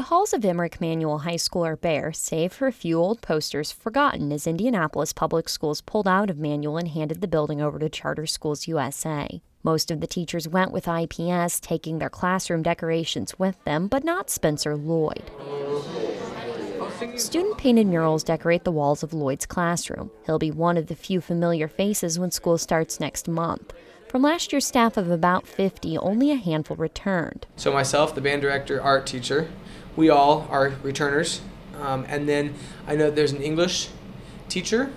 halls of Emmerich Manual High School are bare, save for a few old posters forgotten as Indianapolis Public Schools pulled out of Manual and handed the building over to Charter Schools USA. Most of the teachers went with IPS, taking their classroom decorations with them, but not Spencer Lloyd. Student-painted murals decorate the walls of Lloyd's classroom. He'll be one of the few familiar faces when school starts next month. From last year's staff of about 50, only a handful returned. So myself, the band director, art teacher, we all are returners. And then I know there's an English teacher,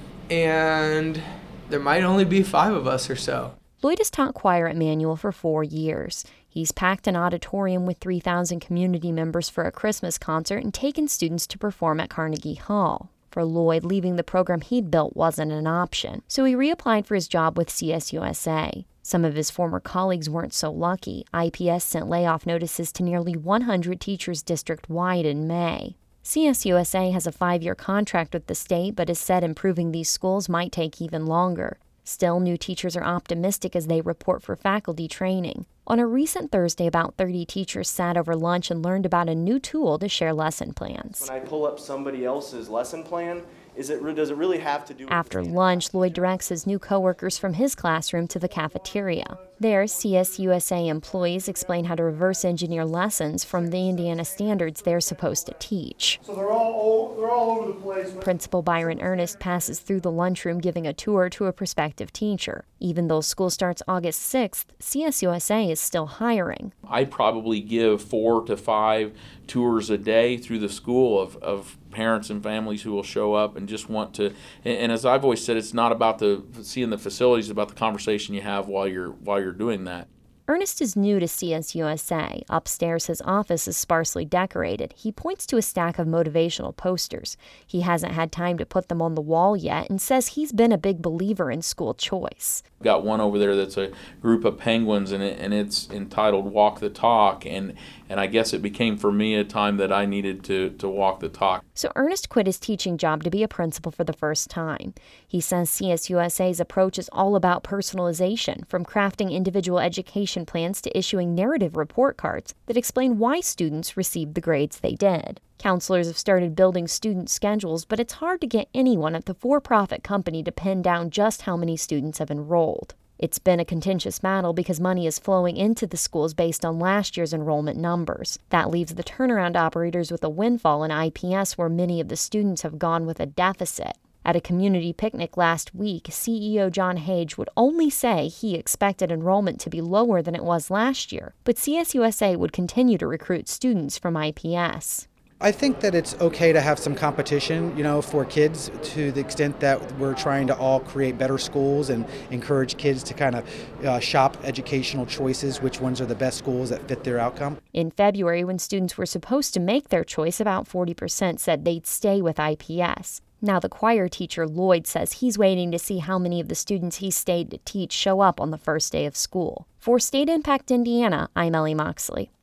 and there might only be 5 of us or so. Lloyd has taught choir at Manual for 4 years. He's packed an auditorium with 3,000 community members for a Christmas concert and taken students to perform at Carnegie Hall. For Lloyd, leaving the program he'd built wasn't an option, so he reapplied for his job with CSUSA. Some of his former colleagues weren't so lucky. IPS sent layoff notices to nearly 100 teachers district-wide in May. CSUSA has a 5-year contract with the state, but has said improving these schools might take even longer. Still, new teachers are optimistic as they report for faculty training. On a recent Thursday, about 30 teachers sat over lunch and learned about a new tool to share lesson plans. When I pull up somebody else's lesson plan, does it really have to do with... After lunch, Lloyd directs his new coworkers from his classroom to the cafeteria. There, CSUSA employees explain how to reverse engineer lessons from the Indiana standards they're supposed to teach. So they're all over the place. Principal Byron Ernest passes through the lunchroom giving a tour to a prospective teacher. Even though school starts August 6th, CSUSA is still hiring. I probably give 4 to 5 tours a day through the school of parents and families who will show up and just want to, and as I've always said, it's not about seeing the facilities, it's about the conversation you have while you're doing that. Ernest is new to CSUSA. Upstairs, his office is sparsely decorated. He points to a stack of motivational posters. He hasn't had time to put them on the wall yet and says he's been a big believer in school choice. Got one over there that's a group of penguins, and it's entitled Walk the Talk, and I guess it became for me a time that I needed to walk the talk. So Ernest quit his teaching job to be a principal for the first time. He says CSUSA's approach is all about personalization, from crafting individual education plans to issuing narrative report cards that explain why students received the grades they did. Counselors have started building student schedules, but it's hard to get anyone at the for-profit company to pin down just how many students have enrolled. It's been a contentious battle because money is flowing into the schools based on last year's enrollment numbers. That leaves the turnaround operators with a windfall in IPS where many of the students have gone with a deficit. At a community picnic last week, CEO John Hage would only say he expected enrollment to be lower than it was last year, but CSUSA would continue to recruit students from IPS. I think that it's okay to have some competition, for kids to the extent that we're trying to all create better schools and encourage kids to kind of shop educational choices, which ones are the best schools that fit their outcome. In February, when students were supposed to make their choice, about 40% said they'd stay with IPS. Now the choir teacher Lloyd says he's waiting to see how many of the students he stayed to teach show up on the first day of school. For State Impact Indiana, I'm Ellie Moxley.